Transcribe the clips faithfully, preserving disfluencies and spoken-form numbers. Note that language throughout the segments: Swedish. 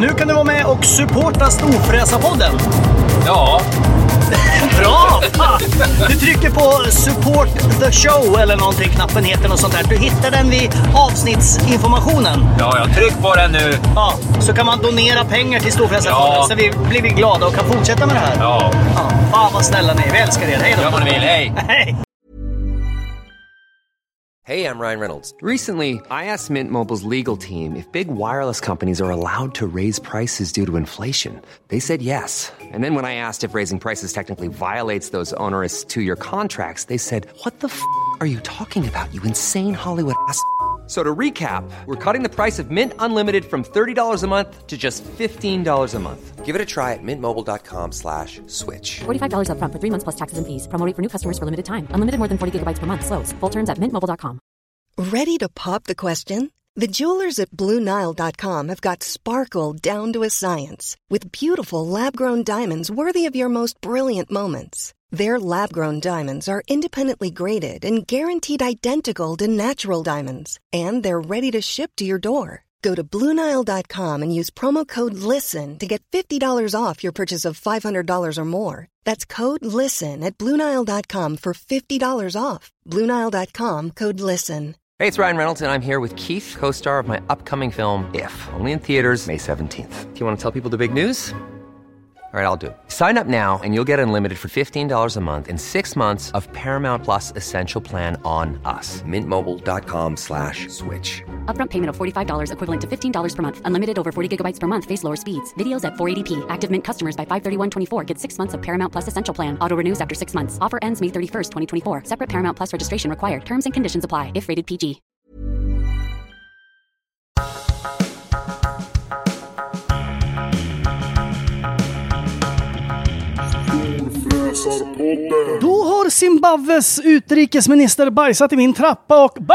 Nu kan du vara med och supporta Storfräsarpodden. Ja. Bra! Du trycker på support the show eller någonting, knappen heter något sånt där. Du hittar den vid avsnittsinformationen. Ja, jag tryck på den nu. Ja, så kan man donera pengar till Storfräsarpodden, ja. Så vi blir vi glada och kan fortsätta med det här. Ja. Ja, fan vad snälla ni är, vi älskar er. Hej då. Gör vad ni vill, hej. Hej. Hey, I'm Ryan Reynolds. Recently, I asked Mint Mobile's legal team if big wireless companies are allowed to raise prices due to inflation. They said yes. And then when I asked if raising prices technically violates those onerous two-year contracts, they said, what the f*** are you talking about, you insane Hollywood ass f- So to recap, we're cutting the price of Mint Unlimited from thirty dollars a month to just fifteen dollars a month. Give it a try at mintmobile.com slash switch. forty-five dollars up front for three months plus taxes and fees. Promo rate for new customers for limited time. Unlimited more than forty gigabytes per month. Slows full terms at mint mobile dot com. Ready to pop the question? The jewelers at Blue Nile dot com have got sparkle down to a science with beautiful lab-grown diamonds worthy of your most brilliant moments. Their lab-grown diamonds are independently graded and guaranteed identical to natural diamonds. And they're ready to ship to your door. Go to Blue Nile dot com and use promo code LISTEN to get fifty dollars off your purchase of five hundred dollars or more. That's code LISTEN at Blue Nile dot com for fifty dollars off. Blue Nile dot com, code LISTEN. Hey, it's Ryan Reynolds, and I'm here with Keith, co-star of my upcoming film, If, only in theaters May seventeenth. Do you want to tell people the big news? All right, I'll do it. Sign up now and you'll get unlimited for fifteen dollars a month and six months of Paramount Plus Essential Plan on us. Mintmobile.com slash switch. Upfront payment of forty-five dollars equivalent to fifteen dollars per month. Unlimited over forty gigabytes per month. Face lower speeds. Videos at four eighty p. Active Mint customers by five thirty-one twenty-four get six months of Paramount Plus Essential Plan. Auto renews after six months. Offer ends May thirty-first, twenty twenty-four. Separate Paramount Plus registration required. Terms and conditions apply if rated P G. Då har Zimbabwes utrikesminister bajsat i min trappa och...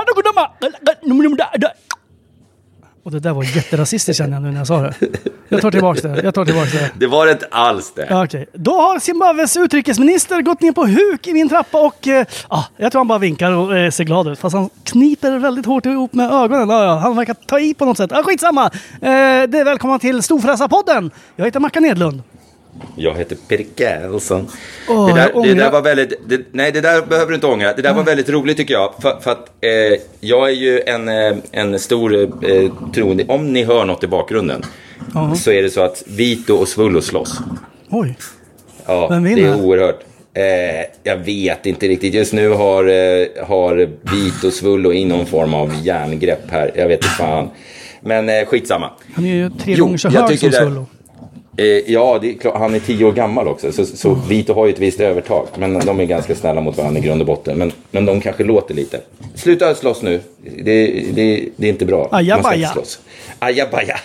Och det där var jätterasistiskt känner jag nu när jag sa det. Jag tar tillbaka det. Jag tar tillbaka det. Det var inte alls det. Ja, okej. Då har Zimbabwes utrikesminister gått ner på huk i min trappa och... Eh, ah, jag tror han bara vinkar och eh, ser glad ut. Fast han kniper väldigt hårt ihop med ögonen. Ah, ja, han verkar ta i på något sätt. Ah, skitsamma. Eh, det är välkomna till Storfräsarpodden. Jag heter Mackan Edlund. Jag heter Per Karlsson. Oh, det, där, det där var väldigt... Det, nej, det där behöver du inte ångra. Det där var väldigt roligt tycker jag. För, för att eh, jag är ju en, en stor eh, troende. Om ni hör något i bakgrunden uh-huh. så är det så att Vito och Svullo slåss. Oj. Ja, vem vinner? Det är oerhört. Eh, jag vet inte riktigt. Just nu har, eh, har Vito och Svullo in någon form av järngrepp här. Jag vet inte fan. Men eh, skitsamma. Han är ju tre jo, gånger så hög som Svullo. Eh, ja, det är klart, han är tio år gammal också. Så, så Vito har ju ett visst övertag. Men de är ganska snälla mot varandra i grund och botten. Men, men de kanske låter lite. Sluta slåss nu. Det, det, det är inte bra. Ajabaja. Ajabaja.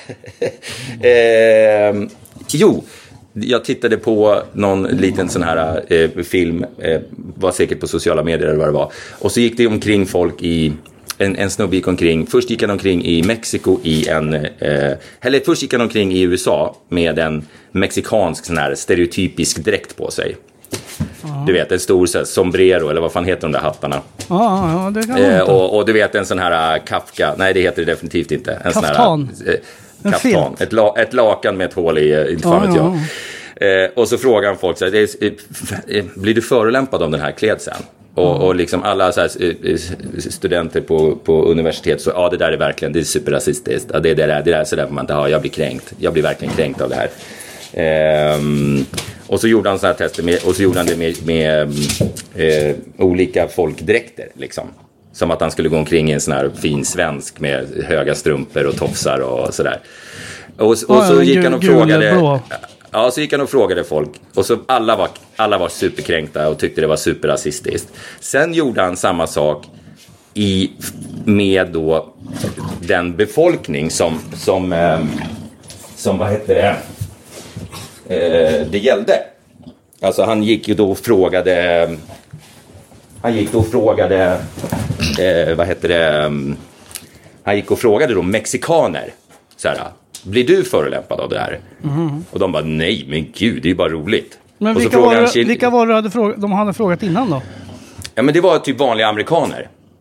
eh, jo, jag tittade på någon liten sån här eh, film. Eh, var säkert på sociala medier eller vad det var. Och så gick det omkring folk i... En, en snubbe gick omkring. Först gick han omkring i Mexiko i en... Eh, eller först gick han omkring i U S A med en mexikansk sån här stereotypisk dräkt på sig. Uh-huh. Du vet, en stor så här, sombrero, eller vad fan heter de där hattarna? Ja, uh-huh, det kan eh, och, och du vet, en sån här uh, Kafka. Nej, det heter det definitivt inte. En kaftan. Sån här, uh, kaftan. Ett, la, ett lakan med ett hål i, inte fan vet jag. Eh, och så frågar han folk så här, det är, eh, blir du förolämpad av den här klädseln? Och, och liksom alla så här studenter på, på universitet så ja, det där är verkligen, det är superrasistiskt. Ja, det är det där, det där så där får man inte ha. Jag blir kränkt. Jag blir verkligen kränkt av det här. Ehm, och så gjorde han så här tester med, och så gjorde han det med, med eh, olika folkdräkter liksom. Som att han skulle gå omkring i en sån här fin svensk med höga strumpor och tofsar och sådär. Och, och så oh, gick han och frågade... Blå. Ja, så gick han och frågade folk. Och så alla var, alla var superkränkta och tyckte det var superrasistiskt. Sen gjorde han samma sak i, med då den befolkning som, som, eh, som vad heter det, eh, det gällde. Alltså han gick ju då och frågade, han gick då och frågade, eh, vad heter det, han gick och frågade då mexikaner, så här, blir du förolämpad av det här? Mm. Och de bara, nej men gud, det är ju bara roligt. Men och vilka, så var det, Kil- vilka var det hade fråga, de hade frågat innan då? Ja men det var typ vanliga amerikaner.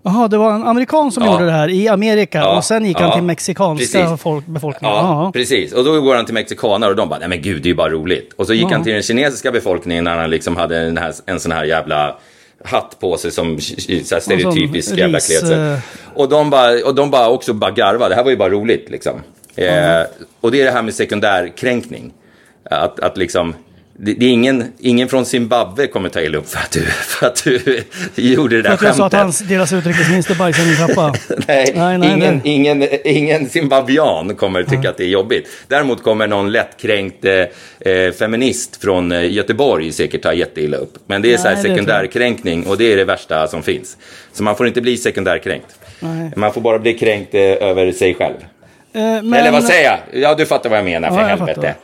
Jaha, det var en amerikan som Ja. gjorde det här i Amerika Ja, och sen gick han ja, till mexikanska precis. folk, befolkningen. Ja, Ja. precis. Och då går han till mexikaner och de bara, nej men gud, det är ju bara roligt. Och så gick Ja. han till den kinesiska befolkningen när han liksom hade en, här, en sån här jävla hatt på sig som så här stereotypisk som jävla ris, klädsel. eh. Och de bara, och de bara också bara garva. Det här var ju bara roligt liksom. Eh, och det är det här med sekundärkränkning. Att, att liksom... Det, det är ingen, ingen från Zimbabwe kommer ta illa upp för att du, för att du gjorde det där För att jag sa att skämtet. hans, deras utrikesminister bajsade i min trappa. Nej, Nej, nej, ingen, nej. ingen, ingen zimbabwian kommer tycka att det är jobbigt. Däremot kommer någon lättkränkt eh, feminist från eh, Göteborg säkert ta jätteilla upp. Men det är så här Nej, det tror jag. sekundärkränkning och det är det värsta som finns. Så man får inte bli sekundärkränkt. Nej. Man får bara bli kränkt eh, över sig själv. Eh, men, Eller vad säger jag? Ja, du fattar vad jag menar, för Ja, jag helvete. fattar.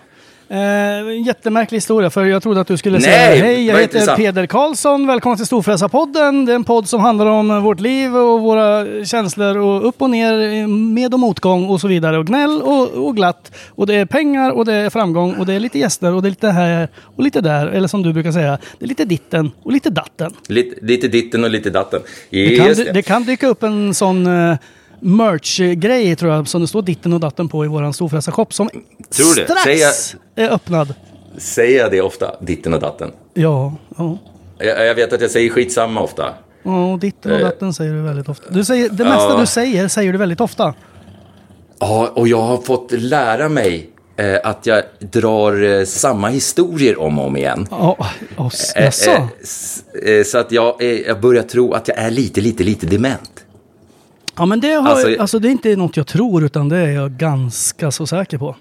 Eh, jättemärklig historia, för jag trodde att du skulle Nej, säga hej, jag vad heter intressant. Peder Karlsson, välkommen till Storfräsarpodden. Det är en podd som handlar om vårt liv och våra känslor och upp och ner, med och motgång och så vidare, och gnäll och, och glatt, och det är pengar och det är framgång och det är lite gäster och det är lite här och lite där, eller som du brukar säga, det är lite ditten och lite datten. Lite, lite ditten och lite datten. Det kan, Just dy- det kan dyka upp en sån uh, merch-grej, tror jag, som det står ditten och datten på i våran Storfräsarshop, som Tror du? strax Säger är öppnad. Säger jag det ofta? Ditten och datten. Ja, ja. Jag, jag vet att jag säger skitsamma ofta. Ja, ditten och Eh. datten säger du väldigt ofta. Du säger, det mesta Ja. du säger, säger du väldigt ofta. Ja, och jag har fått lära mig eh, att jag drar eh, samma historier om och om igen. Ja, oh, Eh, jaså? eh, s- eh, så att jag, eh, jag börjar tro att jag är lite, lite, lite dement. Ja, men det, har, alltså- alltså, det är inte något jag tror, utan det är jag ganska så säker på.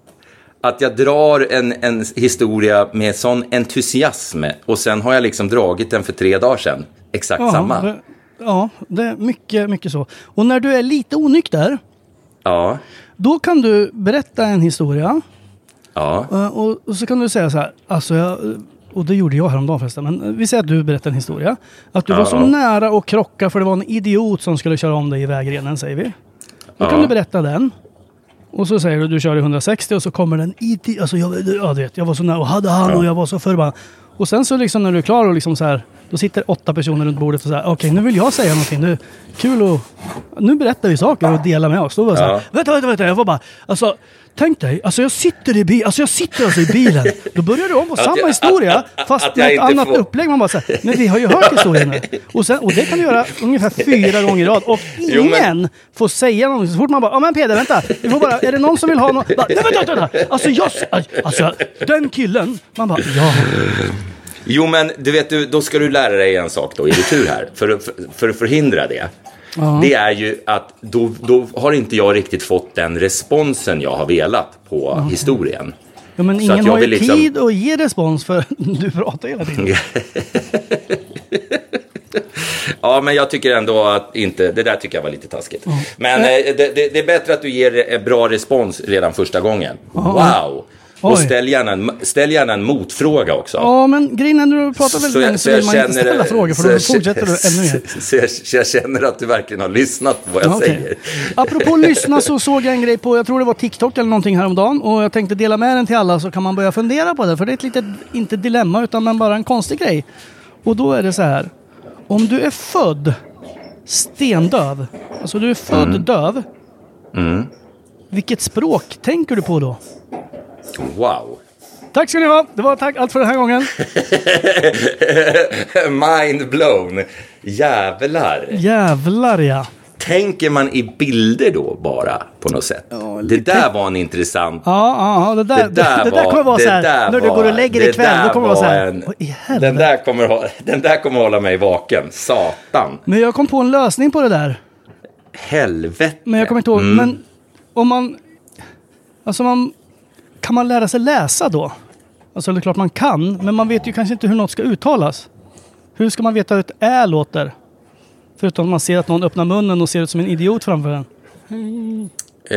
Att jag drar en, en historia med sån entusiasm och sen har jag liksom dragit den för tre dagar sedan. Exakt Ja, samma. det, ja, det är mycket, mycket så. Och när du är lite onykter, Ja, då kan du berätta en historia. ja, Eh, Och, och så kan du säga så här, alltså jag, och det gjorde jag häromdagen förresten, men vi säger att du berättar en historia. Att du Ja. var så nära att krocka för det var en idiot som skulle köra om dig i vägrenen, säger vi. Då Ja. kan du berätta den. Och så säger du du kör i hundrasextio och så kommer den idiot, alltså jag, ja, du vet, jag var så nära och hade han och jag var så förbannad. Och sen så liksom när du är klar och liksom så här, då sitter åtta personer runt bordet och så här, okej, nu vill jag säga någonting, nu, kul och nu berättar vi saker och delar med oss. Då var jag så här, Ja. vänta, vänta, vänta, jag var bara, alltså, tänk dig, alltså jag sitter i bilen, alltså jag sitter alltså i bilen, då börjar du om på samma jag- historia, att- fast att jag med ett inte annat får- upplägg. Man bara så här, men vi har ju hört historien nu. Och, sen, och det kan du göra ungefär fyra gånger i rad, och Jo, ingen men- får säga någonting. Så fort man bara, ja men Peder, vänta, vi får bara, är det någon som vill ha något? Bara, nej, vänta, vänta, vänta, alltså jag, alltså den killen, man bara, ja. Jo, men du vet, du, då ska du lära dig en sak då i retur här. För, att- för, för att förhindra det. Det är ju att då, då har inte jag riktigt fått den responsen jag har velat på historien. Ja, men Så ingen att jag har ju vill liksom- tid att ge respons, för du pratar hela tiden. Ja, men jag tycker ändå att inte, det där tycker jag var lite taskigt. Men eh, det, det, det är bättre att du ger en bra respons redan första gången. Wow! Och Oj. ställ gärna, en, ställ gärna en motfråga också. Ja, men grejen är när du pratar väldigt länge så vill man inte ställa frågor, för då så jag- fortsätter du ännu mer. Så jag, så jag känner att du verkligen har lyssnat på vad jag Ja, okej. säger. Apropå lyssna, så såg jag en grej på, jag tror det var TikTok eller någonting häromdagen, och jag tänkte dela med den till alla, så kan man börja fundera på det, för det är ett litet, inte dilemma utan men bara en konstig grej. Och då är det så här, om du är född stendöv, alltså du är född Mm. döv, vilket språk tänker du på då? Wow. Tack ska ni ha, det var tack allt för den här gången. Mind blown. Jävlar. Jävlar ja. Tänker man i bilder då bara på något sätt? Det där var en intressant... Ja, ja, ja, det där, det där, det där kommer vara det så här, där när du var- går och lägger dig det ikväll, där då kommer det vara så var här, en- vad i helvete? Den där, kommer, ha- den där kommer hålla mig vaken. Satan. Men jag kom på en lösning på det där. Helvete. Men jag kommer inte ihåg, Mm. men om man, alltså man, kan man lära sig läsa då? Alltså det är klart man kan, men man vet ju kanske inte hur något ska uttalas. Hur ska man veta hur ett ä låter? Förutom att man ser att någon öppnar munnen och ser ut som en idiot framför en. Eh,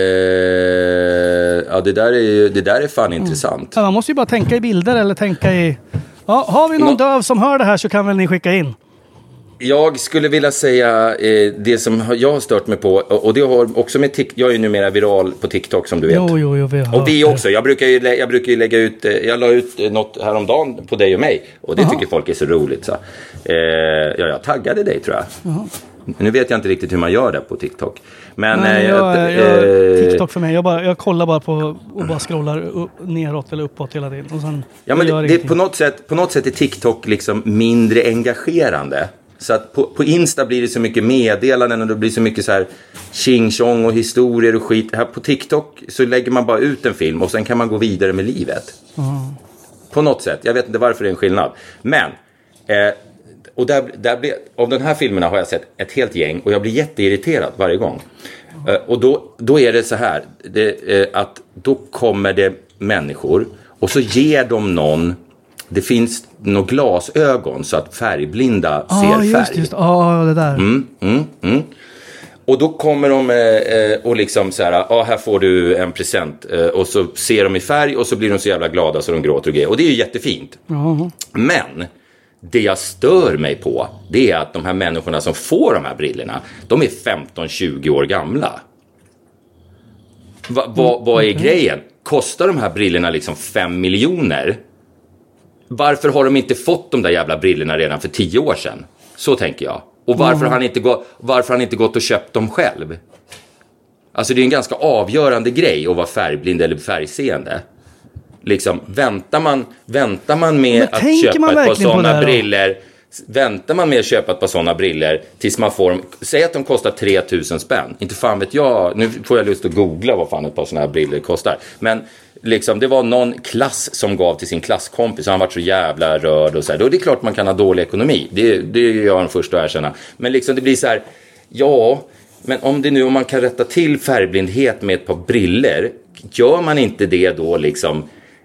ja, det där är, ju- det där är fan intressant. Ja, man måste ju bara tänka i bilder eller tänka i... Ja, har vi någon Nå- döv som hör det här så kan väl ni skicka in. Jag skulle vilja säga eh, det som jag har stört mig på, och, och det har också med TikTok. Jag är ju numera viral på TikTok som du vet. Jo, jo, jo, vi har och vi också. Jag brukar ju, jag brukar ju lägga ut, jag la ut något häromdagen på dig och mig. Och det Aha. tycker folk är så roligt. Så. Eh, ja, jag taggade dig tror jag. Aha. Nu vet jag inte riktigt hur man gör det på TikTok. Men Nej, eh, jag, jag, jag, TikTok för mig. Jag, bara, jag kollar bara på och bara scrollar upp, neråt eller uppåt hela tiden. Och sen ja, men det, det, på, något sätt, på något sätt är TikTok liksom mindre engagerande. Så att på, på Insta blir det så mycket meddelanden och det blir så mycket så här tjing-tjong och historier och skit. Här på TikTok så lägger man bara ut en film och sen kan man gå vidare med livet. Mm. På något sätt. Jag vet inte varför det är en skillnad. Men, eh, och där, där blir, av den här filmerna har jag sett ett helt gäng och jag blir jätteirriterad varje gång. Mm. Eh, och då, då är det så här det, eh, att då kommer det människor och så ger de någon. Det finns några glasögon så att färgblinda ah, ser färg. Just, just. Ja, det där. Mm, mm, mm. Och då kommer de eh, och liksom så här, ja ah, här får du en present. Eh, och så ser de i färg och så blir de så jävla glada så de gråter och grejer. Och det är ju jättefint. Mm. Men det jag stör mig på, det är att de här människorna som får de här brillorna, de är femton tjugo år gamla. Va, va, vad är grejen? Kostar de här brillorna liksom fem miljoner? Varför har de inte fått de där jävla brillorna redan för tio år sedan? Så tänker jag. Och varför, mm. har han inte gå, varför har han inte gått och köpt dem själv? Alltså det är en ganska avgörande grej att vara färgblind eller färgseende. Liksom, väntar man, väntar man med att köpa ett par sådana briller... Väntar man med att köpa ett par sådana briller tills man får dem... Säg att de kostar tre tusen spänn. Inte fan vet jag... Nu får jag lust att googla vad fan ett par sådana här briller kostar. Men... Liksom, det var någon klass som gav till sin klasskompis och han var så jävla rörd och så här. Då är det klart man kan ha dålig ekonomi. Det, det är jag den första att erkänna. Men liksom det blir så här, ja, men om det nu om man kan rätta till färgblindhet med ett par briller, gör man inte det då liksom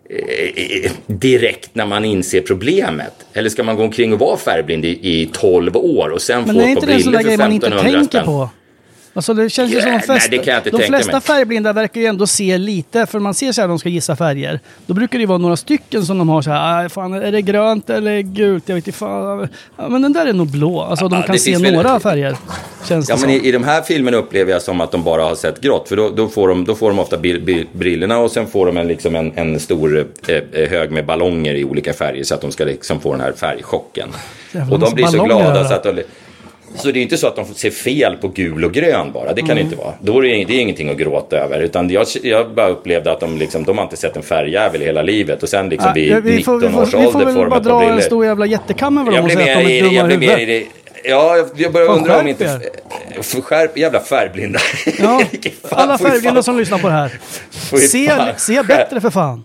eh, direkt när man inser problemet? Eller ska man gå omkring och vara färgblind i, i tolv år och sen men få ett par briller för femtonhundra spänn? På. Alltså det känns ju som de flesta, Nej, de flesta mig. färgblinda verkar ju ändå se lite, för man ser så här de ska gissa färger. Då brukar det vara några stycken som de har så här, fan, är det grönt eller gult? Jag vet inte fan. Ja, men den där är nog blå. Alltså ja, de kan se några väl... färger. Känns ja, det men som. i, i de här filmerna upplever jag som att de bara har sett grått. För då, då, får, de, då får de ofta brillorna och sen får de en, liksom en, en stor eh, hög med ballonger i olika färger så att de ska liksom få den här färgchocken. Jävlar, och de blir så glada där. Så att de... Så det är inte så att de ser fel på gul och grön bara. Det kan mm. inte vara. Då är det, det är ingenting att gråta över. Utan jag, jag bara upplevde att de, liksom, de har inte sett en färgjävel i hela livet. Och sen liksom ja, vid vi får, nitton års ålder får de bara dra briller. En stor jävla jättekam över dem och säga att de är dumma jag blir mer i det. Ja, jag, jag börjar undra om inte... F- skärp jävla färgblinda. Ja, alla färgblinda som lyssnar på det här. Se, se bättre för fan.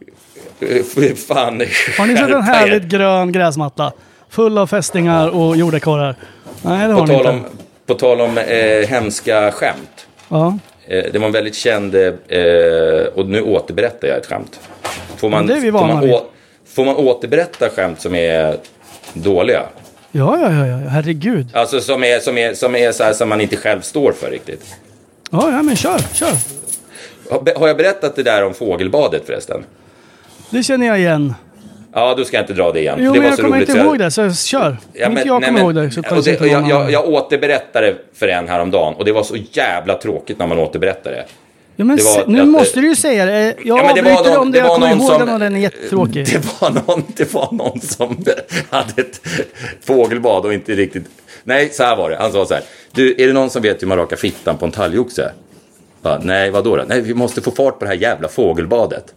fan. Har ni sett en härligt grön gräsmatta? Full av fästingar och jordekorrar. Nej, det har på, ni tal inte. om, på tal om eh, hemska skämt. Ja. Eh, det var en väldigt känd... Eh, och nu återberättar jag ett skämt. Får man, det är vi får, man å, får man återberätta skämt som är dåliga? Ja, ja, ja, ja. Herregud. Alltså som är, som är, som är så här som man inte själv står för riktigt. Ja, ja, men kör, kör. Har, har jag berättat det där om fågelbadet förresten? Det känner jag igen. Ja, då ska jag inte dra det igen. Jo, det men var jag så kommer roligt, inte så ihåg det, så kör. Ja, men, inte jag nej, kommer men, ihåg det. Så och det och jag, jag, jag återberättade för en häromdagen. Och det var så jävla tråkigt när man återberättade det. Ja, men se, nu att, måste du ju säga det. Jag ja, avbryter någon, om det, det jag kommer ihåg som, den och den är jättetråkig. Det var, någon, det var någon som hade ett fågelbad och inte riktigt... Nej, så här var det. Han sa så här. Du, är det någon som vet hur man rakar fittan på en talgoxe? Nej, vad då? Nej, vi måste få fart på det här jävla fågelbadet.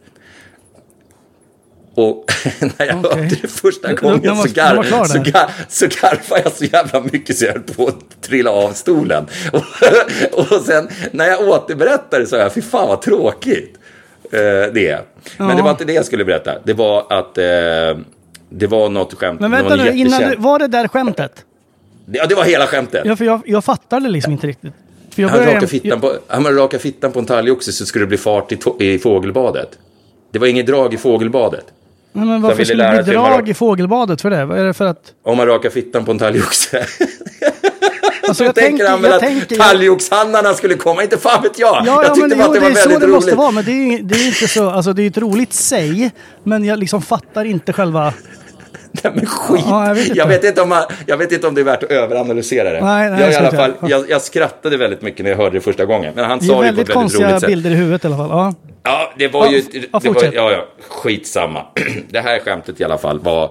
Och när jag okay. hörde det första gången de, de var, så, gar, så, gar, så garvade jag så jävla mycket så jag höll på att trilla av stolen. Och, och sen när jag återberättade så jag, fy fan vad tråkigt eh, det är. Men ja. Det var inte det jag skulle berätta. Det var att eh, det var något skämt. Men vänta nu, innan du, var det där skämtet? Ja, det var hela skämtet. Ja, för jag, jag fattade liksom inte riktigt. För jag han rakade fittan, jag... raka fittan på en talgoxe så skulle det bli fart i, to- i fågelbadet. Det var inget drag i fågelbadet. Nej, men varför skulle det bli drag rak... i fågelbadet för det? Vad är det för att... Om man rakar fittan på en talgoxe. Alltså, jag tänker han väl att tänker... talgoxhandlarna skulle komma, inte fan vet jag. Ja, ja, jag tyckte men, bara jo, att det var det är väldigt så det roligt. Måste vara, men det är, det är inte så, alltså det är ett roligt säg, men jag liksom fattar inte själva... Nej, men skit. Ja, jag, vet inte. Jag, vet inte om man, jag vet inte om det är värt att överanalysera det. Nej, nej, jag, i jag alla fall, jag. jag, jag skrattade väldigt mycket när jag hörde det första gången. Men han det sa är det väldigt på ett väldigt roligt konstiga sätt. bilder i huvudet i alla fall. Ja, ja det var ja, ju... ja, det var, ja, ja, skitsamma. Det här skämtet i alla fall var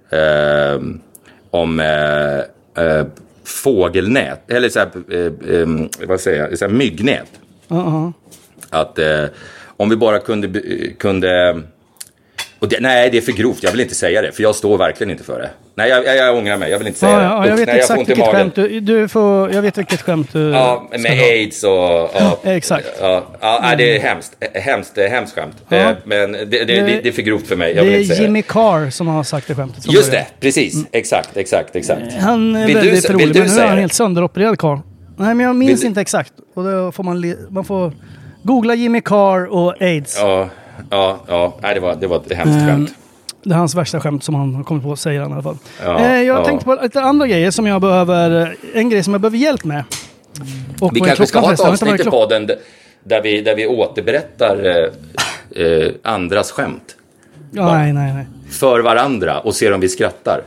eh, om eh, eh, fågelnät. Eller så här, eh, eh, vad säger jag? Så här, myggnät. uh-huh. Att eh, om vi bara kunde... kunde och det, nej, det är för grovt. Jag vill inte säga det. För jag står verkligen inte för det. Nej, jag, jag, jag ångrar mig. Jag vill inte säga ja, det. ja, jag Usch, vet nej, exakt jag vilket magen. skämt du, du får... Jag vet vilket skämt du... Ja, med AIDS och... Ja, exakt. Ja, ja mm. Det är hemskt. Hemskt, hemskt skämt. Ja. Men det, det, det, det är för grovt för mig. Jag det vill är inte säga Jimmy det. Carr som har sagt det skämtet. Just det, precis. Mm. Exakt, exakt, exakt. Han är vill väldigt du, rolig, vill du men nu är han det? helt sönderopererad Carr. Nej, men jag minns vill inte exakt. Och då får man, man får googla Jimmy Carr och AIDS. Ja, ja, ja. Nej, det var, det var ett hemskt um, skämt. Det är hans värsta skämt som han har kommit på, säger han i alla fall. Ja, eh, jag ja. tänkte på lite andra grejer som jag behöver... En grej som jag behöver hjälp med. Och vi kanske ska ha ett förresten? avsnitt i podden där vi, där vi återberättar eh, eh, andras skämt. Ja, nej, nej, nej. För varandra och ser om vi skrattar.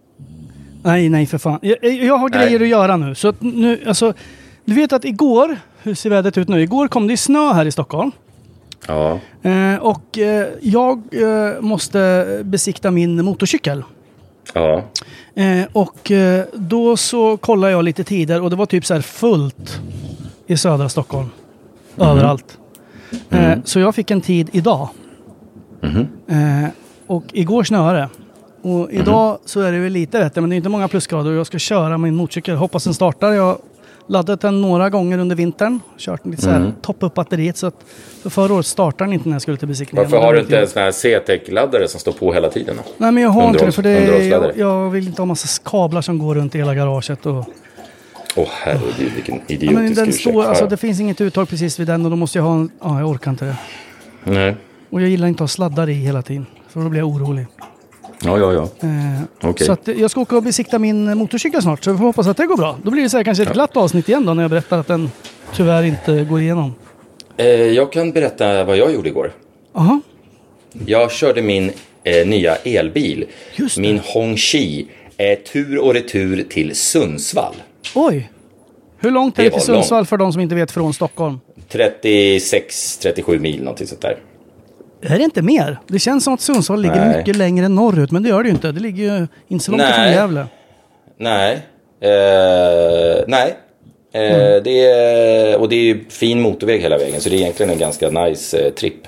Nej, nej, för fan. Jag, jag har grejer nej. att göra nu. Så att nu, alltså... Du vet att igår... Hur ser vädret ut nu? Igår kom det snö här i Stockholm. Ja. Eh, och eh, jag eh, måste besikta min motorcykel. Ja. Eh, och eh, då så kollade jag lite tider och det var typ så här fullt i södra Stockholm. Mm. Överallt. Mm. Eh, så jag fick en tid idag. Mm. Eh, och igår snöade. Och idag mm. så är det väl lite rätt, men det är inte många plusgrader och jag ska köra min motorcykel. Hoppas den startar. Jag laddat den några gånger under vintern. Kört lite så här, mm. toppa upp batteriet. Så att för förra året startade den inte när jag skulle till besiktningen. Varför har du inte en sån här C-Tech-laddare som står på hela tiden? Då? Nej, men jag har inte det. För det är, jag, jag vill inte ha massa kablar som går runt i hela garaget. Och... Åh oh, herregud, vilken idiotisk ja, men den ursäkt. står, alltså, det finns inget uttag precis vid den och då måste jag ha en... Ja, jag orkar inte det. Nej. Och jag gillar inte att ha sladdar i hela tiden. För då blir jag orolig. Ja, ja, ja. Eh, okay. Så att jag ska åka och besikta min motorcykel snart. Så vi får hoppas att det går bra. Då blir det så här, kanske ett ja. glatt avsnitt igen då när jag berättar att den tyvärr inte går igenom. Eh, jag kan berätta vad jag gjorde igår. Aha. Jag körde min eh, nya elbil. Just det. Min Hongqi eh, tur och retur till Sundsvall. Oj! Hur långt är det det till Sundsvall långt. För de som inte vet från Stockholm? trettiosex trettiosju mil, någonting sånt där. Är det inte mer? Det känns som att Sundsvall ligger Nej. mycket längre norrut, men det gör det ju inte. Det ligger ju inte så långt från Gävle. Nej. Eh, nej. Eh, mm. det är, och det är ju fin motorväg hela vägen, så det är egentligen en ganska nice eh, tripp.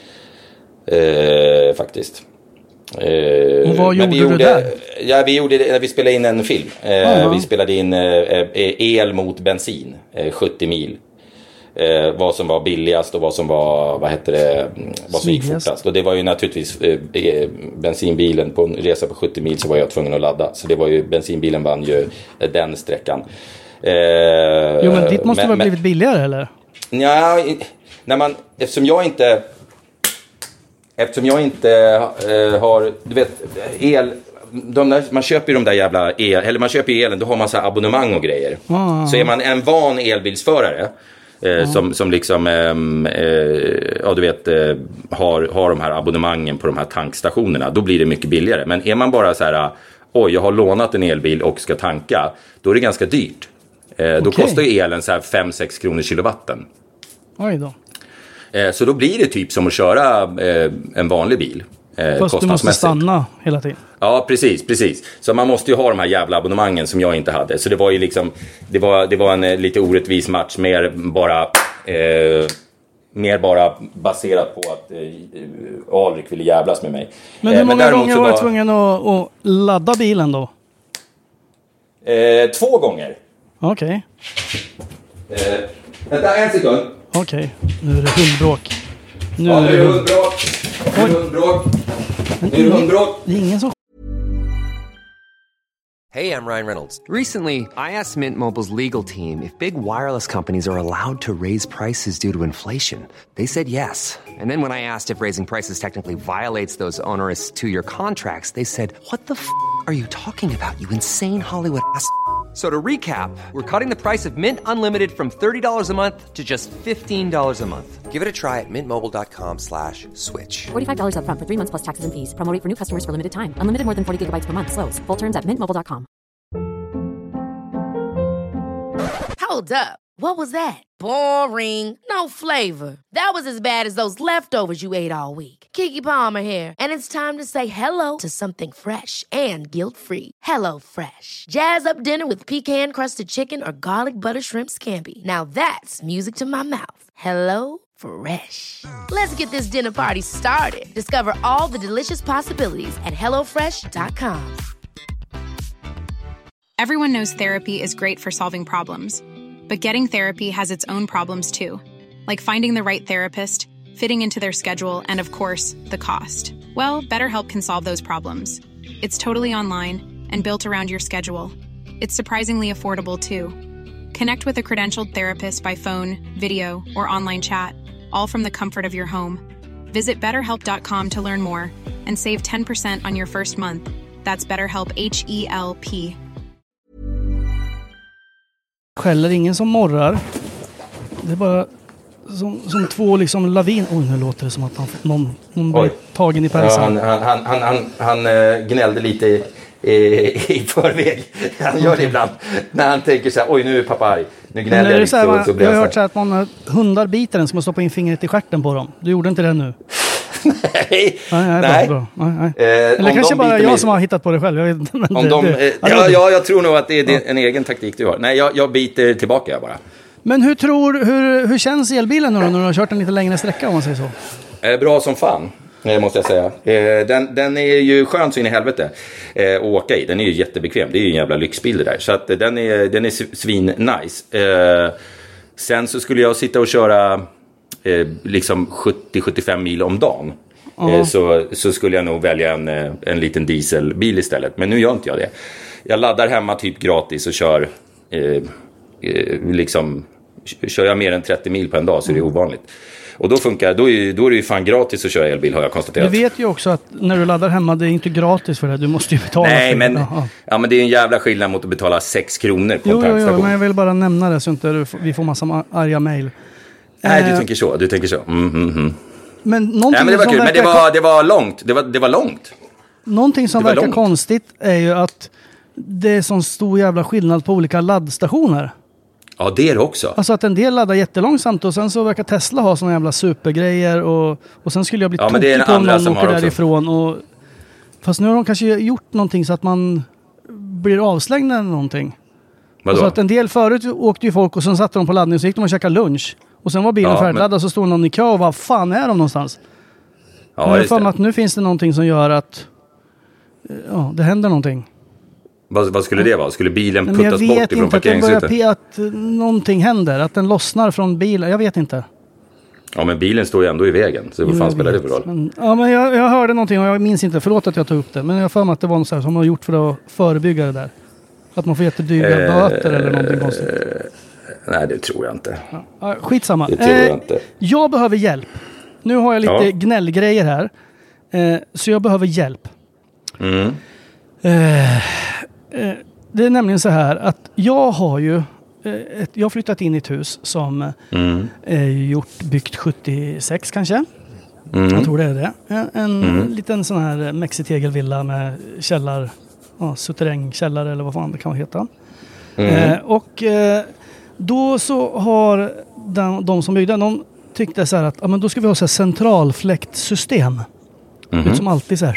Eh, faktiskt. Eh, och vad gjorde, vi gjorde du där? Ja, vi gjorde det när vi spelade in en film. Eh, vi spelade in eh, el mot bensin, eh, sjuttio mil. Eh, vad som var billigast och vad som var, vad heter det, vad som gick fortast. Och det var ju naturligtvis eh, bensinbilen på en resa på sjuttio mil, så var jag tvungen att ladda. Så det var ju, bensinbilen vann ju eh, den sträckan. Eh, jo, men ditt måste men, ha blivit billigare, eller? Ja, när man, eftersom jag inte eftersom jag inte eh, har, du vet, el, de där, man köper ju de där jävla el, eller man köper ju elen, då har man så här abonnemang och grejer. Ah. Så är man en van elbilsförare eh, ah. som, som liksom eh, eh, ja du vet eh, har, har de här abonnemangen på de här tankstationerna, då blir det mycket billigare. Men är man bara så här, oj, jag har lånat en elbil och ska tanka, då är det ganska dyrt. Eh, okay. Då kostar ju elen så här fem sex kronor kilowatten. Oj då. Eh, så då blir det typ som att köra eh, en vanlig bil. Eh, Fast du måste stanna hela tiden. Ja, precis, precis. Så man måste ju ha de här jävla abonnemangen som jag inte hade. Så det var ju liksom, det var, det var en eh, lite orättvis match, mer bara, eh, mer bara baserat på att eh, Alrik ville jävlas med mig. Men hur eh, många men gånger var du var... tvungen att, att ladda bilen då? Eh, två gånger. Okej. Okay. Eh, vänta en sekund. Okej, okay. Nu är det hundbråk. Nu ja, är det hundbråk. Nu är det hundbråk. Nu är det hundbråk. Det är ingen som... Hey, I'm Ryan Reynolds. Recently, I asked Mint Mobile's legal team if big wireless companies are allowed to raise prices due to inflation. They said yes. And then when I asked if raising prices technically violates those onerous two-year contracts, they said, what the f*** are you talking about, you insane Hollywood ass f- So to recap, we're cutting the price of Mint Unlimited from thirty dollars a month to just fifteen dollars a month. Give it a try at mintmobile.com slash switch. forty-five dollars up front for three months plus taxes and fees. Promo rate for new customers for limited time. Unlimited more than forty gigabytes per month. Slows full terms at mint mobile dot com. Hold up. What was that? Boring. No flavor. That was as bad as those leftovers you ate all week. Keke Palmer here, and it's time to say hello to something fresh and guilt-free. Hello Fresh. Jazz up dinner with pecan-crusted chicken or garlic butter shrimp scampi. Now that's music to my mouth. Hello Fresh. Let's get this dinner party started. Discover all the delicious possibilities at hello fresh dot com. Everyone knows therapy is great for solving problems. But getting therapy has its own problems too, like finding the right therapist, fitting into their schedule, and of course, the cost. Well, BetterHelp can solve those problems. It's totally online and built around your schedule. It's surprisingly affordable too. Connect with a credentialed therapist by phone, video, or online chat, all from the comfort of your home. Visit better help dot com to learn more and save ten percent on your first month. That's BetterHelp, H E L P. Skäller, ingen som morrar. Det är bara som, som två liksom lavin. Oj, nu låter det som att han, någon, någon blir tagen i pälsen. Ja, han, han, han, han, han uh, gnällde lite i, i, i förväg. Han gör det ibland. När han tänker så här, oj nu är pappa arg. Nu gnäller jag lite. Här, och så blir jag har jag hört så här att man, hundar biter en som har stoppat in fingret i stjärten på dem. Du gjorde inte det nu? nej. Nej, nej, nej. Bra, bra. nej, nej. Eh, Eller kanske bara jag mig... som har hittat på det själv. Jag vet inte, men om det, de, det, eh, ja, ja, jag tror nog att det är ja. en egen taktik du har. Nej, jag, jag biter tillbaka bara. Men hur tror hur, hur känns elbilen nu då, när du har kört en lite längre sträcka om man säger så? Eh, bra som fan, måste jag säga. Eh, den, den är ju skön så in i helvete eh, att åka i. Den är ju jättebekväm. Det är ju en jävla lyxbil det där. Så att, den är, den är svin nice. Eh, sen så skulle jag sitta och köra eh, liksom sjuttio till sjuttiofem mil om dagen. Uh-huh. Så, så skulle jag nog välja en, en liten dieselbil istället. Men nu gör inte jag det. Jag laddar hemma typ gratis och kör eh, eh, liksom kör jag mer än trettio mil på en dag så är det ovanligt. Och då funkar då är, då är det ju fan gratis att köra elbil har jag konstaterat. Du vet ju också att när du laddar hemma det är inte gratis för det. Du måste ju betala. Nej, för men, det. ja, men det är en jävla skillnad mot att betala sex kronor på jo, en tankstation. Jo, jo, men jag vill bara nämna det så inte vi får massa arga mejl. Nej, du eh, tänker så. Du tänker så. Mm, mm, mm. Men någonting ja, men det var som kul, men det var, det var långt. Det var, det var långt. Någonting som var verkar långt. konstigt är ju att det är sån stor jävla skillnad på olika laddstationer. Ja, det är det också. Alltså att en del laddar jättelångsamt och sen så verkar Tesla ha såna jävla supergrejer och, och sen skulle jag bli ja, tokig på om någon åker har därifrån. Och, fast nu har de kanske gjort någonting så att man blir avslängd eller någonting. Vadå? Så att en del förut åkte ju folk och sen satte de på laddning och så gick de och käkade lunch. Och sen var bilen ja, färdigladdad men... och så stod någon i kö och vad fan är de någonstans? Ja, men jag för mig att nu finns det någonting som gör att ja, det händer någonting. Vad, vad skulle det vara? Skulle bilen men puttas bort ifrån parkeringsytan? Jag vet inte, att det börjar att någonting händer. Att den lossnar från bilen. Jag vet inte. Ja, men bilen står ju ändå i vägen. Så vad fan spelar det för roll? Men, ja, men jag, jag hörde någonting och jag minns inte. Förlåt att jag tog upp det. Men jag för mig att det var något så här som man har gjort för att förebygga det där. Att man får jättedyra eh, böter eller någonting konstigt. Nej, det tror jag inte. Ja, skitsamma. Det tror jag eh, inte. Jag behöver hjälp. Nu har jag lite ja. gnällgrejer här. Eh, så jag behöver hjälp. Mm. Eh, eh, det är nämligen så här att jag har ju eh, ett, jag har flyttat in i ett hus som mm. är gjort, byggt sjuttiosex kanske. Mm. Jag tror det är det. En, en mm. liten sån här mexitegelvilla med källar, ja, suterrängkällare eller vad fan det kan heta. Mm. Eh, och eh, då så har den, de som byggde, de tyckte så här att ja, men då ska vi ha så här centralfläktsystem. Mm. Som alltid så här,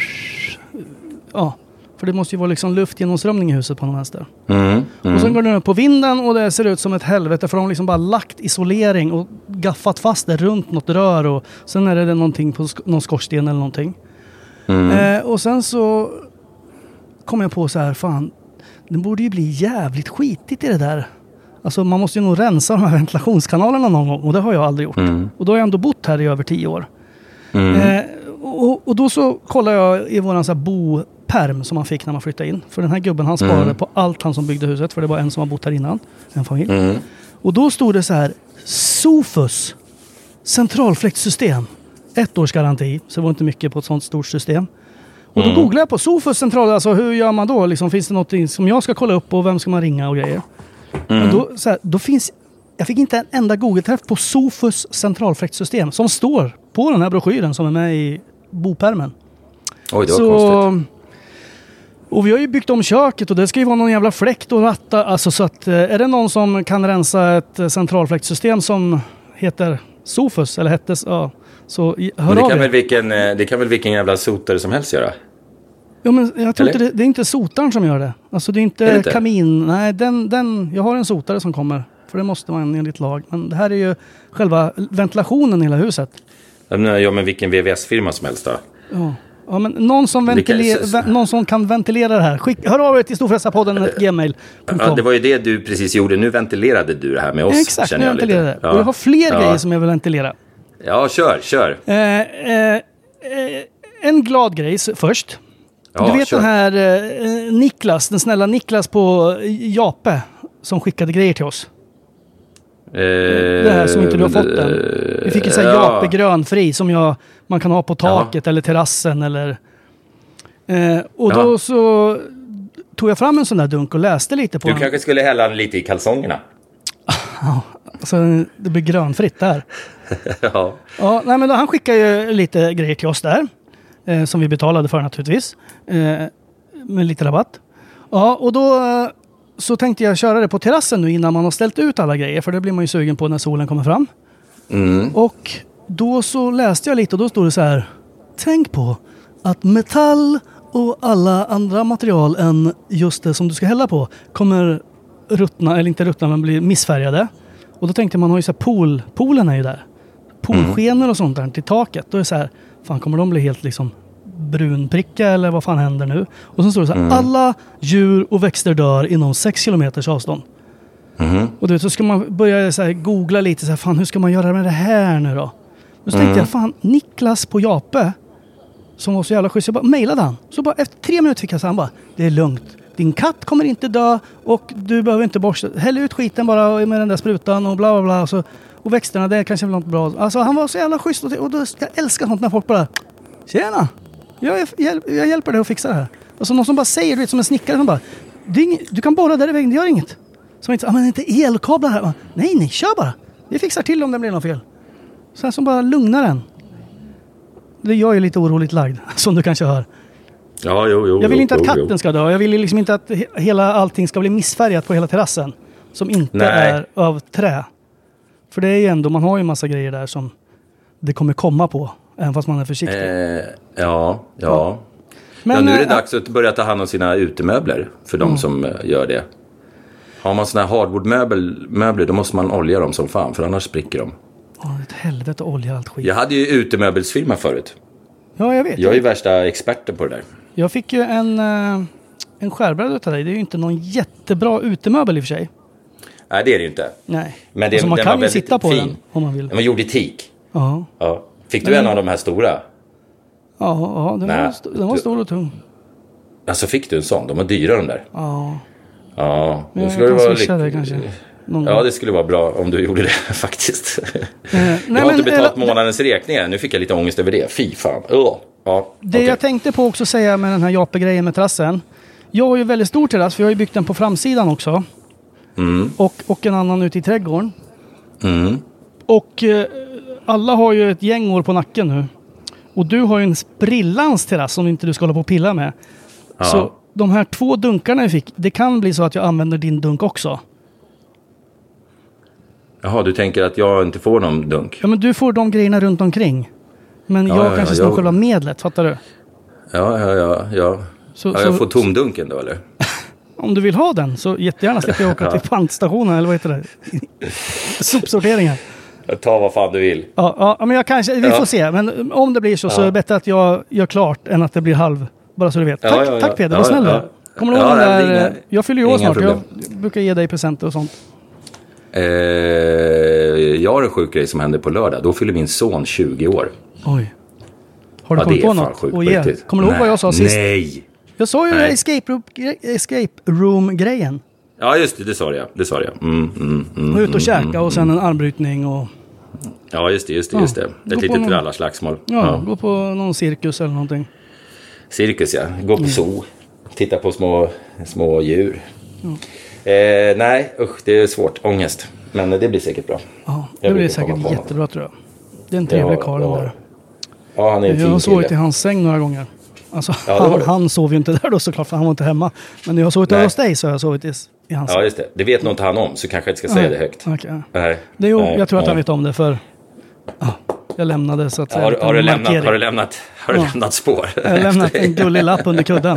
ja, för det måste ju vara liksom luftgenomströmning i huset på någon vänster. Mm. Mm. Och sen går den upp på vinden och det ser ut som ett helvete för de har liksom bara lagt isolering och gaffat fast det runt något rör och sen är det någonting på sk- någon skorsten eller någonting. Mm. Eh, och sen så kom jag på så här, fan, det borde ju bli jävligt skitigt i det där. Alltså man måste ju nog rensa de här ventilationskanalerna någon gång och det har jag aldrig gjort. Mm. Och då har jag ändå bott här i över tio år. Mm. Eh, och, och då så kollar jag i våran så här boperm som man fick när man flyttade in. För den här gubben han sparade mm. på allt han som byggde huset. För det var en som har bott här innan. En familj. Mm. Och då stod det så här. Sofus. Centralfläktsystem. Ett års garanti. Så det var inte mycket på ett sånt stort system. Och då Mm. googlade jag på Sofus central, alltså hur gör man då? Liksom, finns det något som jag ska kolla upp och vem ska man ringa och grejer? Mm. Och då, så här, då finns, jag fick inte en enda Google-träff på Sofus centralfläktsystem som står på den här broschyren som är med i bopärmen. Oj, det var så, konstigt. Och vi har ju byggt om köket och det ska ju vara någon jävla fläkt och ratta. Alltså så att är det någon som kan rensa ett centralfläktsystem som heter Sofus eller hette ja, så hör Men det av kan, er. väl vilken, det kan väl vilken jävla sotare som helst göra? Ja, men jag tror Eller? inte det, det är inte sotaren som gör det. Alltså det är inte, Är det inte? kamin. Nej, den, den, jag har en sotare som kommer. För det måste man enligt lag. Men det här är ju själva ventilationen i hela huset. Ja, men vilken V V S-firma som helst då? Ja. Ja, men någon som, Vilka- ventiler, så- vä- någon som kan ventilera det här. Skick, hör av er till storfräsarpodden gmail punkt com. Ja, det var ju det du precis gjorde. Nu ventilerade du det här med oss. Exakt, nu känner jag lite. ventilerar det. Ja. Och jag har fler Ja. grejer som jag vill ventilera. Ja, kör, kör. Eh, eh, eh, en glad grej s- först. Ja, du vet kör. den här eh, Niklas, den snälla Niklas på Jape som skickade grejer till oss. Det här som inte du har fått än. Vi fick en sån här ja. Jape grönfri som jag, man kan ha på taket eller terrassen eller... Eh, och då Ja. så tog jag fram en sån där dunk och läste lite på Du den. kanske skulle hälla lite i kalsongerna. Så det blir grönfritt där. Ja. Ja, nej, men då, han skickade ju lite grejer till oss där. Eh, som vi betalade för naturligtvis. Eh, med lite rabatt. Ja, och då eh, så tänkte jag köra det på terrassen nu innan man har ställt ut alla grejer. För det blir man ju sugen på när solen kommer fram. Mm. Och då så läste jag lite och då stod det så här. Tänk på att metall och alla andra material än just det som du ska hälla på kommer ruttna, eller inte ruttna men bli missfärgade. Och då tänkte man har ju så här pool, poolen är ju där. Poolskenor och sånt där till taket. Då är det så här, fan kommer de bli helt liksom brunpricka eller vad fan händer nu? Och så står det så här, alla djur och växter dör inom sex kilometers avstånd. Mm. Och du vet, så ska man börja så här, googla lite så här, fan hur ska man göra med det här nu då? Men så tänkte jag, fan Niklas på Jape som var så jävla schysst, jag bara mejlade han. Så bara efter tre minuter fick jag så han bara, det är lugnt. Din katt kommer inte dö och du behöver inte borsta. Häll ut skiten bara med den där sprutan och bla bla bla. Och, så, och växterna, det är kanske något bra. Alltså han var så jävla schysst och, och då, jag älskar sånt när folk bara, tjena, jag, är, jag, jag hjälper dig att fixa det här. Alltså någon som bara säger, du vet som en snickare som bara, det är inget, du kan borra där i väggen, det gör inget. Som inte, ah, men inte elkablar här. Bara, nej, nej, kör bara. Vi fixar till om det blir något fel. Så här som bara lugnar den. Det jag är lite oroligt lagd, som du kanske hör. Ja, jo, jo. Jag vill jo, inte att jo, katten jo. ska dö. Jag vill liksom inte att he- hela allting ska bli missfärgat på hela terrassen. Som inte Nej. är av trä. För det är ju ändå, man har ju en massa grejer där som det kommer komma på. Även fast man är försiktig. Eh, ja, ja. Men, ja, nu är det eh, dags att börja ta hand om sina utemöbler för de som eh, gör det. Har man såna här hardwoodmöbler möbler, då måste man olja dem som fan, för annars spricker de. Åh, ett helvete olja allt skit. Jag hade ju utemöbelsfirma förut. Ja, jag vet. Jag är ju värsta experten på det där. Jag fick ju en, eh, en skärbräda utav dig. Det är ju inte någon jättebra utemöbel i och för sig. Nej, det är det ju inte. Nej. Men det, Alltså, man den kan var ju väldigt sitta på fin. den om man vill. Den var gjord i teak. Ja, Ja. Fick du Men- en av de här stora? ja, ja den, Nej, var, st- den var du- stor och tung. Alltså fick du en sån? De var dyra de där. Ja, Ja, då jag skulle kan det vara swisha lite... det kanske. Någon Ja, gång. det skulle vara bra om du gjorde det faktiskt. Eh, jag har nej, inte betalt eller- månadens räkningar. Nu fick jag lite ångest över det. Fy fan. Uh. Ja, Det okej. jag tänkte på också säga med den här Jape-grejen med terrassen. Jag har ju väldigt stor terrass för jag har ju byggt den på framsidan också. Mm. Och, och en annan ute i trädgården. Mm. Och eh, alla har ju ett gäng år på nacken nu. Och du har ju en sprillans terrass som inte du ska hålla på och pilla med. Ja. Så de här två dunkarna jag fick, det kan bli så att jag använder din dunk också. Jaha, du tänker att jag inte får någon dunk? Ja, men du får de grejerna runt omkring. Men Ja, jag ja, kanske ja, snor jag- själva medlet, fattar du? Ja, ja, ja. ja. Så, ja jag så- får tomdunken då, eller? Om du vill ha den så jättegärna slipper jag åka till pantstationen eller vad heter det? Sopsorteringen. Ta vad fan du vill. Ja, ja, men jag kanske, vi Ja. får se. Men om det blir så så Ja. är det bättre att jag gör klart än att det blir halv. Bara så du vet. Ja, Tack, ja, ja. tack Peder, Ja, vad snäll du ja. är. Kommer du ihåg Ja, den det är där? inga- eh, jag fyller ju år inga snart. Jag problem. brukar ge dig presenter och sånt. Eh, jag har en sjuk grej som händer på lördag. Då fyller min son tjugo år. Oj. Har du Ja, kommit det är på fan något? sjukt Och på ge. riktigt. Kommer du ihåg vad jag sa Nej. sist? Nej! Jag sa ju Nej. escape room, escape room-grejen. Ja, just det. Det sa jag. Det sa jag. Mm, mm, mm, Och ut och mm, käka mm, och sen en armbrytning och Ja, just det. Just det, Ja, just det. gå Ett på litet någon- rallarslagsmål. ja, gå på någon cirkus eller någonting. Cirkus, ja. Gå på Mm. zoo. Titta på små, små djur. Mm. Eh, nej, usch, det är svårt. Ångest. Men det blir säkert bra. Ja, Jag det blir brukar komma säkert på något. jättebra tror jag. Det är en trevlig Ja, karl ja. där. Ja, han är en Jag har fin sovit i kille. hans säng några gånger. Alltså, Ja, det har han, du. han sov ju inte där då såklart, för han var inte hemma. Men när jag har sovit Nej. över hos dig så har jag sovit i, i hans säng. Ja, just det. Det vet nog inte han om, så kanske jag inte ska säga det högt. Okej. Nej. Det är ju, Nej, jag tror att nej. han vet om det, för ja, jag lämnade så att Ja, säga. har, en har, du liten lämnat, markering. har du lämnat, har du Ja. lämnat spår? Jag har lämnat en gullig lapp under kudden.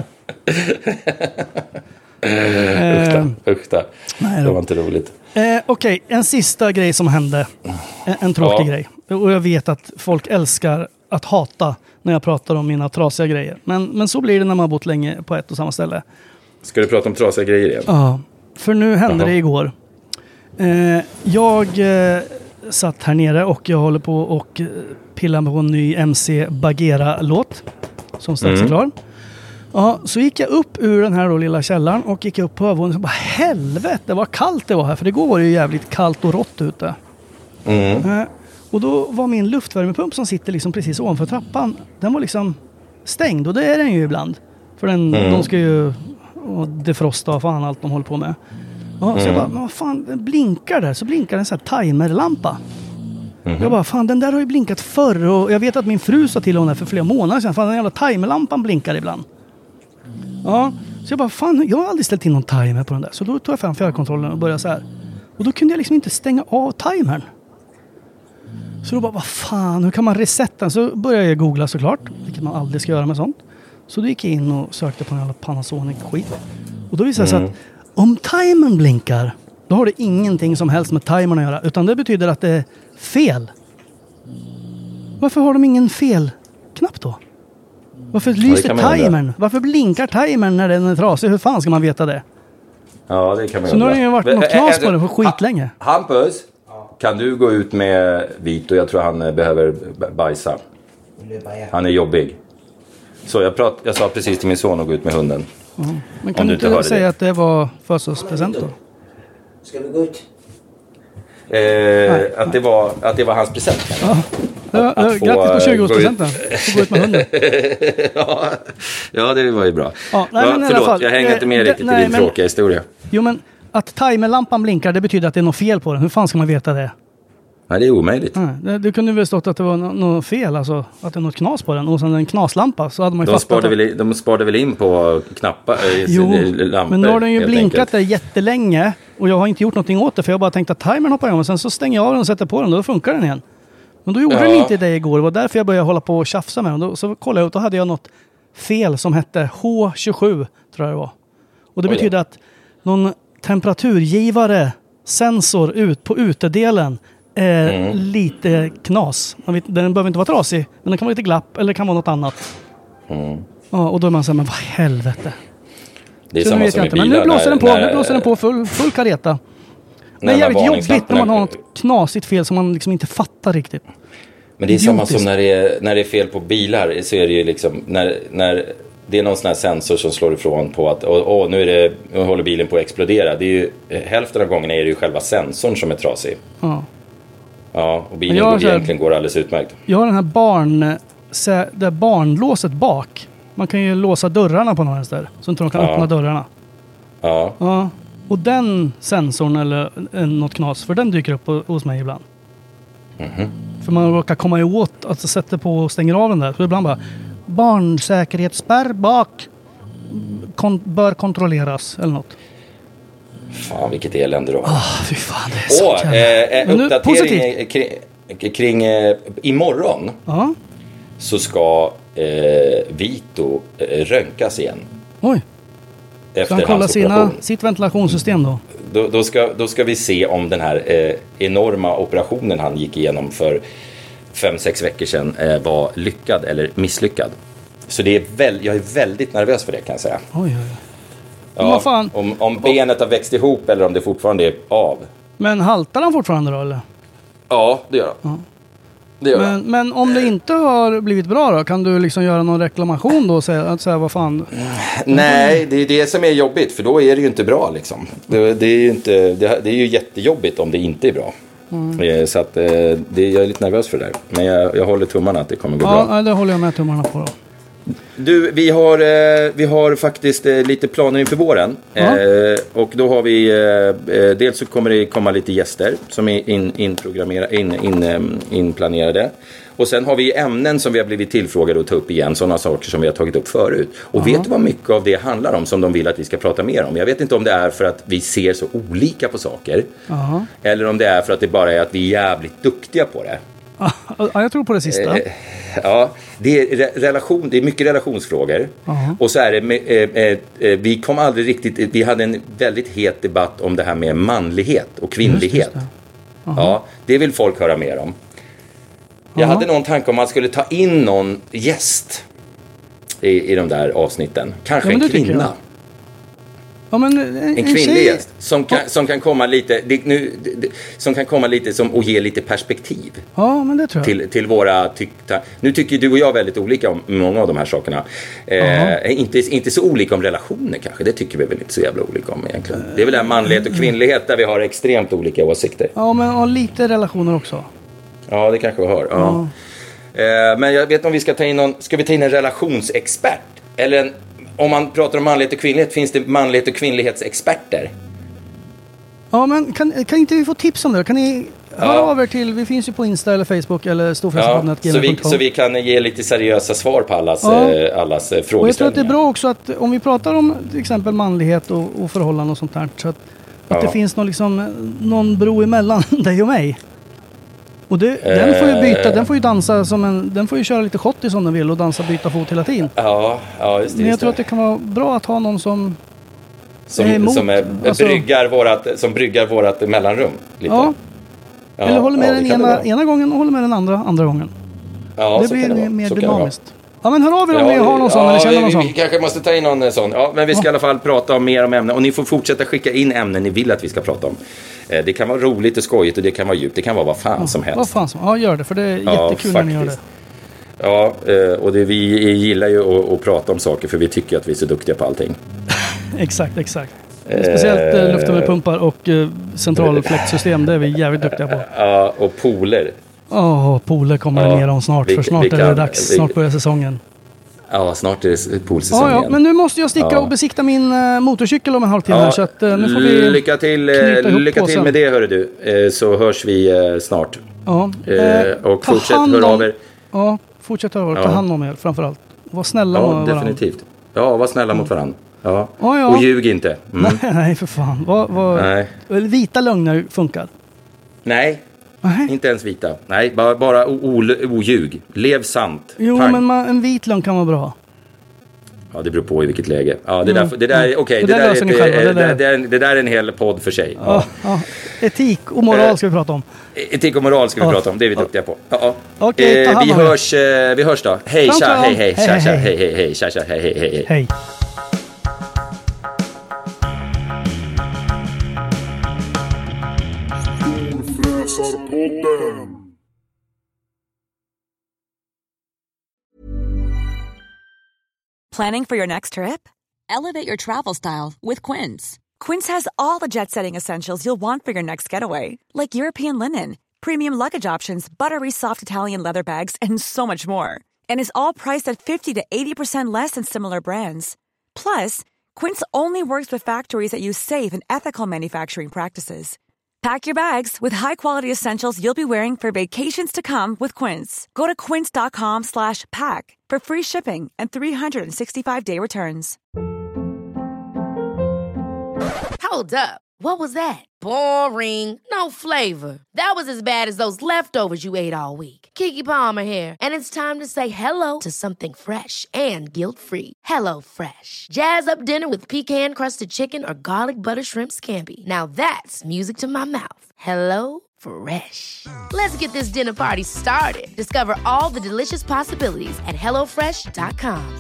Usch då, usch då. nej Det då. var inte roligt. Eh, Okej, en sista grej som hände. En, en tråkig Ja. grej. Och jag vet att folk älskar att hata när jag pratar om mina trasiga grejer. Men, men så blir det när man har bott länge på ett och samma ställe. Ska du prata om trasiga grejer igen? Ja, för nu hände Jaha. det igår. Eh, jag eh, satt här nere och jag håller på och eh, pillar på en ny M C Bagheera-låt som strax är Mm. klar. Ja, så gick jag upp ur den här då lilla källaren och gick upp på övervåningen och bara helvete vad kallt det var här, för det går var det ju jävligt kallt och rått ute. Mm. Eh, och då var min luftvärmepump som sitter liksom precis ovanför trappan, den var liksom stängd, och det är den ju ibland. För den, Mm. de ska ju och defrosta och fan allt de håller på med. Ja, så jag Mm. bara, men vad fan, den blinkar där, så blinkar en sån här timerlampa. Mhm. Jag bara, fan den där har ju blinkat förr, och jag vet att min fru sa till honom för flera månader sedan, fan den jävla timerlampan blinkar ibland. Ja, så jag bara, fan jag har aldrig ställt in någon timer på den där. Så då tog jag fram fjärrkontrollen och började så här. Och då kunde jag liksom inte stänga av timern. Så då bara, vad fan, hur kan man resetta den? Så började jag googla såklart, vilket man aldrig ska göra med sånt. Så då gick jag in och sökte på en jävla Panasonic-skit. Och då visade det sig Mm. att om timern blinkar, då har det ingenting som helst med timern att göra. Utan det betyder att det är fel. Varför har de ingen fel-knapp då? Varför lyser kan man undra. timern? Varför blinkar timern när den är trasig? Hur fan ska man veta det? Ja, det kan man Så nu har undra. det ju varit Men, något knas äh, på det för ha- skitlänge. Hampus, kan du gå ut med Vito? Jag tror han eh, behöver b- bajsa. Han är jobbig. Så jag, prat, jag sa precis till min son att gå ut med hunden. Men Om kan du du inte inte hörde säga det. att det var födelsedagspresent då? Ska vi gå ut? Eh, att, det var, att det var hans present. Ja. Ja, Att- att få, grattis på eh, tjugoårspresenten. Få gå ut med hunden. ja, ja, det var ju bra. Ja, nej, ja, men i alla förlåt, fall, jag hänger eh, inte med det- riktigt nej, i din men- tråkiga historia. Jo, men att timerlampan blinkar, det betyder att det är något fel på den. Hur fan ska man veta det? Nej, det är omöjligt. Nej, det, det kunde väl stått att det var nå- något fel, alltså att det är något knas på den. Och sen en knaslampa, så hade man ju De fattat. sparade, att- väl, i- de sparade väl in på knappar, eh, Jo, lampor. men nu har den ju helt blinkat enkelt. där jättelänge. Och jag har inte gjort någonting åt det, för jag bara tänkte att timern hoppar igång. Och sen så stänger jag av den och sätter på den, då funkar den igen. Men då gjorde Ja. den inte det igår. Det var därför jag började hålla på och tjafsa med den. Då, så kollade jag ut, då hade jag något fel som hette H tjugosju, tror jag det var. Och det Oj då. betyder att någon temperaturgivare, sensor ut på utedelen är Mm. lite knas. Man vet, den behöver inte vara trasig, men den kan vara lite glapp eller det kan vara något annat. Mm. Ja, och då är man så här, men vad helvete. Det är Så nu samma vet som jag i inte, men bilar. nu blåser den på, när- nu blåser den på full, full kareta. Det när är de här jävligt jobbigt när man varningslamporna- har något knasigt fel som man liksom inte fattar riktigt. Men det är samma idiotiskt. som när det är, när det är fel på bilar, så är det ju liksom när, när det är någon sån här sensor som slår ifrån på att åh, åh, nu, är det, nu håller bilen på att explodera. Det är ju, hälften av gångerna är det ju själva sensorn som är trasig. Ja. Ja, och bilen Men jag har går, så här- egentligen går alldeles utmärkt. Jag har den här barn, sä- det här barnlåset bak. Man kan ju låsa dörrarna på någon vänster, så inte de kan Ja. öppna dörrarna. Ja, Ja. Och den sensorn eller eh, något knas, för den dyker upp hos mig ibland. Mhm. För man råkar komma åt att alltså, sätta på och stänger av den där. Så ibland bara, barnsäkerhetsspärr bak kon- bör kontrolleras eller något. fan vilket elände då. Ah, fy fan, det är så Åh, jävla... eh, eh, Men nu, uppdatering positivt. eh, kring, kring eh, imorgon Ja, så ska eh, Vito eh, röntgas igen. oj. Ska Efter han kolla hans sina, operation. sitt ventilationssystem då? Då, då, ska, då ska vi se om den här eh, enorma operationen han gick igenom för fem, sex veckor sedan eh, var lyckad eller misslyckad. Så det är väl, jag är väldigt nervös för det kan jag säga. Oj, oj, oj. Men Ja, vad fan? om, om benet har växt ihop eller om det fortfarande är av. Men haltar han fortfarande då eller? Ja, det gör han. Det gör Men, han. men om det inte har blivit bra då? Kan du liksom göra någon reklamation då och säga, att säga vad fan? Nej, det är det som är jobbigt för då är det ju inte bra liksom. Det, det, är, ju inte, det, det är ju jättejobbigt om det inte är bra. Mm. Så att, eh, det, jag är lite nervös för det där. Men jag, jag håller tummarna att det kommer gå Ja, bra. nej, det håller jag med tummarna på då. Du, vi har, eh, vi har faktiskt eh, lite planer inför våren. Ja. Eh, och då har vi, eh, dels så kommer det komma lite gäster som är in, inprogrammerade, in, in, in, inplanerade. Och sen har vi ämnen som vi har blivit tillfrågade att ta upp igen. Sådana saker som vi har tagit upp förut. Och Ja. vet du vad mycket av det handlar om som de vill att vi ska prata mer om? Jag vet inte om det är för att vi ser så olika på saker. Ja. Eller om det är för att det bara är att vi är jävligt duktiga på det. Ja, jag tror på det sista. Eh, ja, det är, re- relation, det är mycket relationsfrågor. Aha. Och så är det med, eh, eh, eh, vi kom aldrig riktigt, vi hade en väldigt het debatt om det här med manlighet och kvinnlighet. Just det. Ja, det vill folk höra mer om. Jag Aha. hade någon tanke om man skulle ta in någon gäst i, i de där avsnitten. Kanske Ja, men en det tycker kvinna. jag. Ja, men en, En en kvinnlig tjej- gäst som kan, som kan komma lite det, nu, det, som kan komma lite som och ge lite perspektiv Ja, men det tror jag. till, till våra tyckta. Nu tycker du och jag väldigt olika om många av de här sakerna. Eh, inte, inte så olika om relationer kanske. Det tycker vi väl inte så jävla olika om egentligen. Det är väl det här manlighet och kvinnlighet där vi har extremt olika åsikter. Ja, men och lite relationer också. Ja, det kanske vi har. Ja. Eh, men jag vet inte om vi ska ta in någon. Ska vi ta in en relationsexpert? Eller en, om man pratar om manlighet och kvinnlighet, finns det manlighet och kvinnlighetsexperter? Ja, men kan, kan inte vi få tips om det? Kan ni höra Ja. av er till, vi finns ju på Insta eller Facebook eller Ja, storfräsarpodden så, vi, så vi kan ge lite seriösa svar på allas, Ja. eh, allas eh, Och jag tror frågeställningar. att det är bra också att om vi pratar om till exempel manlighet och, och förhållanden och sånt där, så att, att Ja. det finns någon, liksom, någon bro emellan dig och mig. Och det, den får ju byta, den får ju dansa som en, den får ju köra lite schottis som den vill och dansa byta fot hela tiden. Ja, ja, just det. Men jag just tror att det kan vara bra att ha någon som som, är emot, som är, alltså- bryggar vårat, som bryggar vårat mellanrum lite. Ja, Ja, eller håller med ja, den det kan det ena, vara. ena gången och håller med den andra andra gången. Ja, det så blir kan det vara. mer Så kan det vara. dynamiskt. Ja, men hör av er om Ja, ni har någon sån ja, eller känner vi, någon sån. vi kanske måste ta in någon eh, sån. Ja, men vi ska i alla fall prata om mer om ämnen. Och ni får fortsätta skicka in ämnen ni vill att vi ska prata om. Eh, Det kan vara roligt och skojigt och det kan vara djupt. Det kan vara vad fan som helst. Vad fan som, ja, gör det, för det är Ja, jättekul när ni gör det. faktiskt. Ja, eh, och det, vi gillar ju att, att prata om saker för vi tycker att vi är så duktiga på allting. Exakt, exakt. Speciellt eh, luftvärmepumpar och eh, centralfläktsystem, det är vi jävligt duktiga på. Ja, och pooler. Åh, pooler kommer det Ja, mer om snart, vi- för snart vi är det kan- dags. vi- Snart börjar säsongen. Ja, snart är det Ja, poolsäsong ja, igen. men nu måste jag sticka Ja. och besikta min eh, motorcykel om en halvtimme, Ja, så att eh, nu får vi lycka till, eh, knyta ihop lycka till påsen. med det, hörru du. Eh, Så hörs vi eh, snart. Ja, Eh, och ta fortsätt hand höra om- av er. Ja, fortsätt höra av er. Ta Ja. hand om er framförallt. Var snälla Ja, med varandra. definitivt. Ja, var snälla mot varandra. Ja. Ja, ja. Och ljug inte. Mm. Nej, för fan. Vad, vad... Nej. Vita lögner funkar. Nej, Nej. inte ens vita. Nej, bara, bara o- o- oljug. Lev sant. Jo, Pang. men man, en vit lögn kan vara bra. Ja, det beror på i vilket läge. Ja, det Jo, där, det där, ja. okej, Det det, där där, löser ni det, själva, det det, där. det, är en- det där är en hel podd för sig. Ja. Ja. Etik och moral ska vi prata om. Etik och moral ska vi Ja. prata om, det är vi duktiga på. Ja, ja. Okej, ta eh, hand vi, om er. hörs, eh, vi hörs då. Hej, Kram, tja, kram. hej, hej, Hej, tja, hej, tja, hej. hej, hej, hej, tja, tja, hej, hej, hej, hej. Hej. Planning for your next trip? Elevate your travel style with Quince. Quince has all the jet-setting essentials you'll want for your next getaway, like European linen, premium luggage options, buttery soft Italian leather bags, and so much more. And is all priced at fifty to eighty percent less than similar brands. Plus, Quince only works with factories that use safe and ethical manufacturing practices. Pack your bags with high-quality essentials you'll be wearing for vacations to come with Quince. Go to quince.com slash pack for free shipping and three sixty-five day returns. Hold up. What was that? Boring. No flavor. That was as bad as those leftovers you ate all week. Keke Palmer here, and it's time to say hello to something fresh and guilt-free. Hello Fresh. Jazz up dinner with pecan-crusted chicken or garlic butter shrimp scampi. Now that's music to my mouth. Hello Fresh. Let's get this dinner party started. Discover all the delicious possibilities at hello fresh dot com.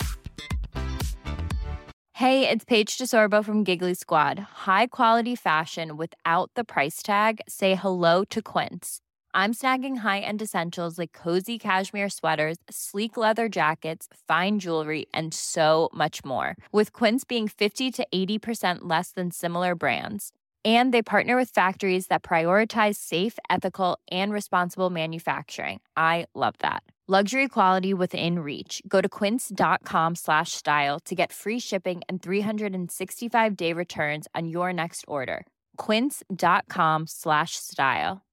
Hey, it's Paige DeSorbo from Giggly Squad. High quality fashion without the price tag. Say hello to Quince. I'm snagging high-end essentials like cozy cashmere sweaters, sleek leather jackets, fine jewelry, and so much more. With Quince being fifty to eighty percent less than similar brands. And they partner with factories that prioritize safe, ethical, and responsible manufacturing. I love that. Luxury quality within reach. Go to quince.com slash style to get free shipping and three sixty-five day returns on your next order. Quince.com slash style.